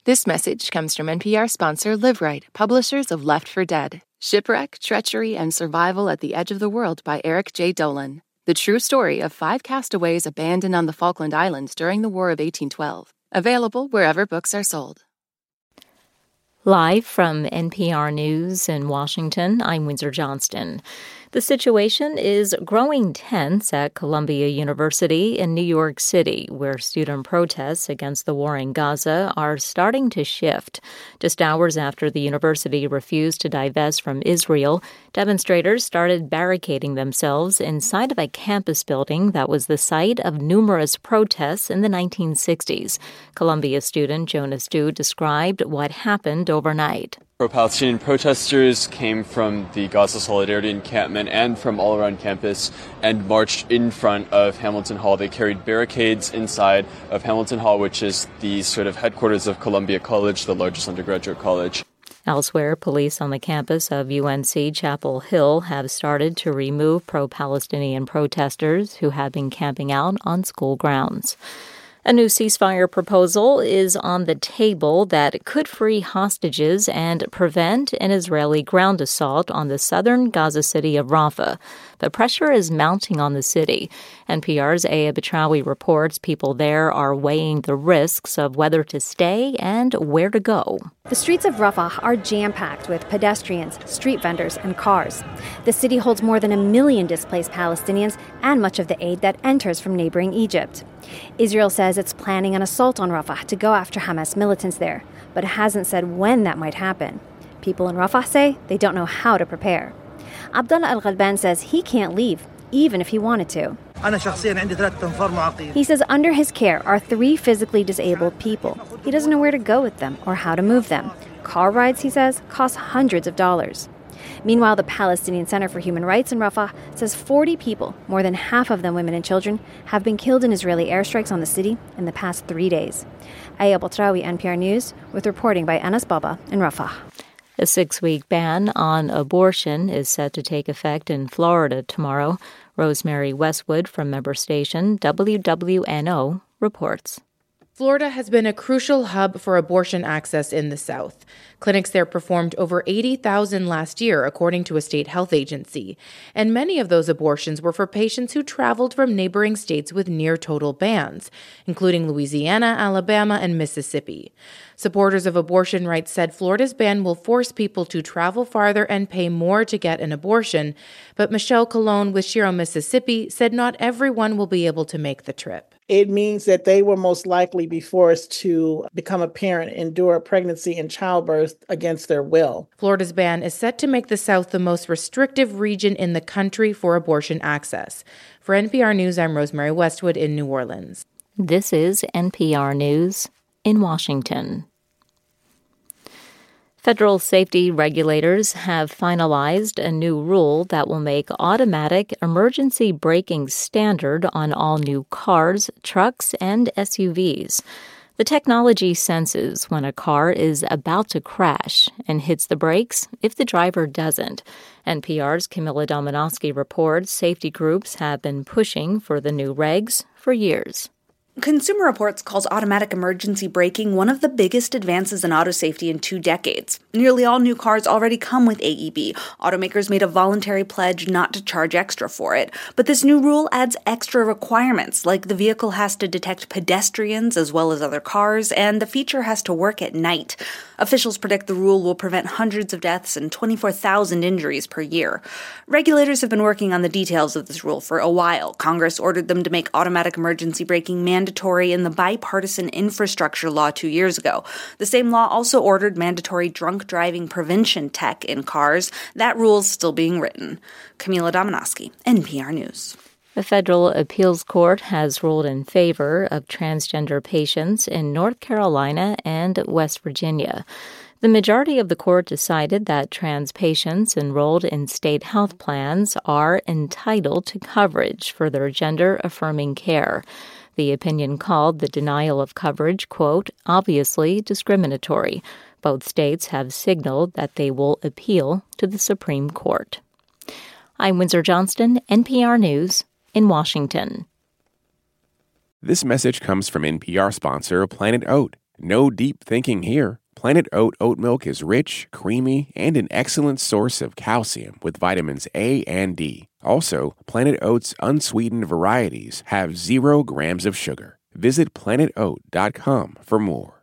This message comes from NPR sponsor Live Right, publishers of Left for Dead: Shipwreck, Treachery, and Survival at the Edge of the World by Eric J. Dolan. The true story of 5 castaways abandoned on the Falkland Islands during the War of 1812. Available wherever books are sold. Live from NPR News in Washington, I'm Windsor Johnston. The situation is growing tense at Columbia University in New York City, where student protests against the war in Gaza are starting to shift. Just hours after the university refused to divest from Israel, demonstrators started barricading themselves inside of a campus building that was the site of numerous protests in the 1960s. Columbia student Jonas Du described what happened overnight. Pro-Palestinian protesters came from the Gaza Solidarity encampment and from all around campus and marched in front of Hamilton Hall. They carried barricades inside of Hamilton Hall, which is the sort of headquarters of Columbia College, the largest undergraduate college. Elsewhere, police on the campus of UNC Chapel Hill have started to remove pro-Palestinian protesters who had been camping out on school grounds. A new ceasefire proposal is on the table that could free hostages and prevent an Israeli ground assault on the southern Gaza city of Rafah. But pressure is mounting on the city. NPR's Aya Batrawi reports people there are weighing the risks of whether to stay and where to go. The streets of Rafah are jam-packed with pedestrians, street vendors, and cars. The city holds more than 1 million displaced Palestinians and much of the aid that enters from neighboring Egypt. Israel says it's planning an assault on Rafah to go after Hamas militants there, but it hasn't said when that might happen. People in Rafah say they don't know how to prepare. Abdullah Al-Ghalban says he can't leave, even if he wanted to. He says under his care are 3 physically disabled people. He doesn't know where to go with them or how to move them. Car rides, he says, cost hundreds of dollars. Meanwhile, the Palestinian Center for Human Rights in Rafah says 40 people, more than half of them women and children, have been killed in Israeli airstrikes on the city in the past 3 days. Aya Batrawi, NPR News, with reporting by Anas Baba in Rafah. A 6-week ban on abortion is set to take effect in Florida tomorrow. Rosemary Westwood from member station WWNO reports. Florida has been a crucial hub for abortion access in the South. Clinics there performed over 80,000 last year, according to a state health agency. And many of those abortions were for patients who traveled from neighboring states with near-total bans, including Louisiana, Alabama, and Mississippi. Supporters of abortion rights said Florida's ban will force people to travel farther and pay more to get an abortion. But Michelle Colon with Shiro, Mississippi, said not everyone will be able to make the trip. It means that they will most likely be forced to become a parent, endure pregnancy and childbirth against their will. Florida's ban is set to make the South the most restrictive region in the country for abortion access. For NPR News, I'm Rosemary Westwood in New Orleans. This is NPR News in Washington. Federal safety regulators have finalized a new rule that will make automatic emergency braking standard on all new cars, trucks, and SUVs. The technology senses when a car is about to crash and hits the brakes if the driver doesn't. NPR's Camilla Domonoske reports safety groups have been pushing for the new regs for years. Consumer Reports calls automatic emergency braking one of the biggest advances in auto safety in 2 decades. Nearly all new cars already come with AEB. Automakers made a voluntary pledge not to charge extra for it. But this new rule adds extra requirements, like the vehicle has to detect pedestrians as well as other cars, and the feature has to work at night. Officials predict the rule will prevent hundreds of deaths and 24,000 injuries per year. Regulators have been working on the details of this rule for a while. Congress ordered them to make automatic emergency braking mandatory in the bipartisan infrastructure law 2 years ago. The same law also ordered mandatory drunk driving prevention tech in cars. That rule's still being written. Camila Domonoske, NPR News. The federal appeals court has ruled in favor of transgender patients in North Carolina and West Virginia. The majority of the court decided that trans patients enrolled in state health plans are entitled to coverage for their gender-affirming care. The opinion called the denial of coverage, quote, obviously discriminatory. Both states have signaled that they will appeal to the Supreme Court. I'm Windsor Johnston, NPR News in Washington. This message comes from NPR sponsor Planet Oat. No deep thinking here. Planet Oat oat milk is rich, creamy, and an excellent source of calcium with vitamins A and D. Also, Planet Oat's unsweetened varieties have 0 grams of sugar. Visit planetoat.com for more.